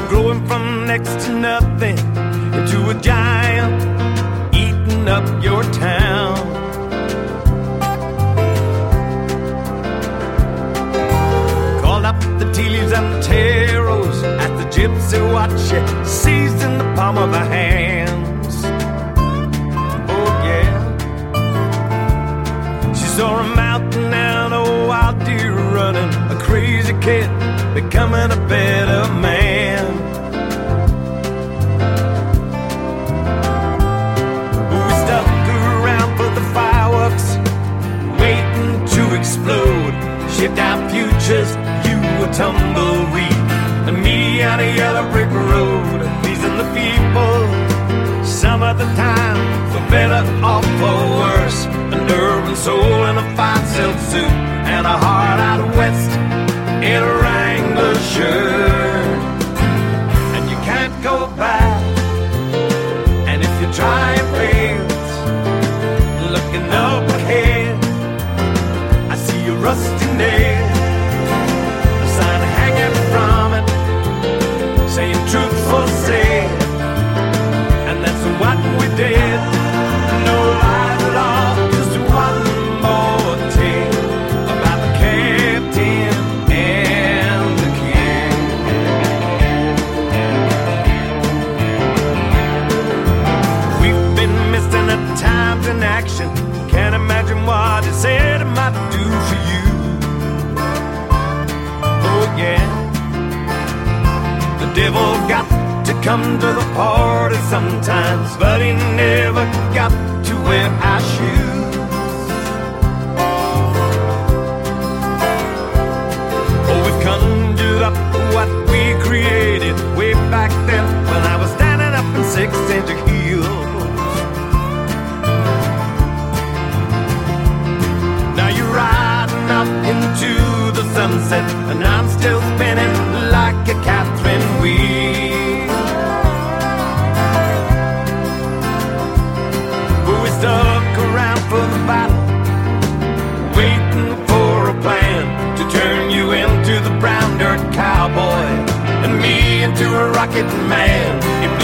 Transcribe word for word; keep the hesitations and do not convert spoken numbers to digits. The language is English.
growing from next to nothing into a giant, eating up your town. Call up the tea leaves and the taros as the gypsy watch it seized in the palm of her hands. Oh yeah. She saw a mountain and a wild deer running, a crazy kid becoming a better man. We stuck around for the fireworks, waiting to explode. Shipped our futures, you a tumbleweed, and me on a yellow brick road. Pleasing the people, some of the time, for better or for worse. An urban soul in a fine silk suit, and a heart out west in a Wrangler shirt. And you can't go back, and if you try it fails, looking up ahead, I see a rusty nail, a sign hanging from it, saying truth for sale. And that's what we did. No lies at all, just one more tale about the captain and the king. We've been missing at times in action. Can't imagine what it said it might do for you. Oh yeah. The devil got to come to the party sometimes, but he never got to wear our shoes. Oh, we've conjured up what we created way back then when I was standing up in six-inch heels. Now you're riding up into the sunset, and I'm still spinning like a Catherine wheel. But we stuck around for the battle, waiting for a plan to turn you into the brown dirt cowboy and me into a rocket man. If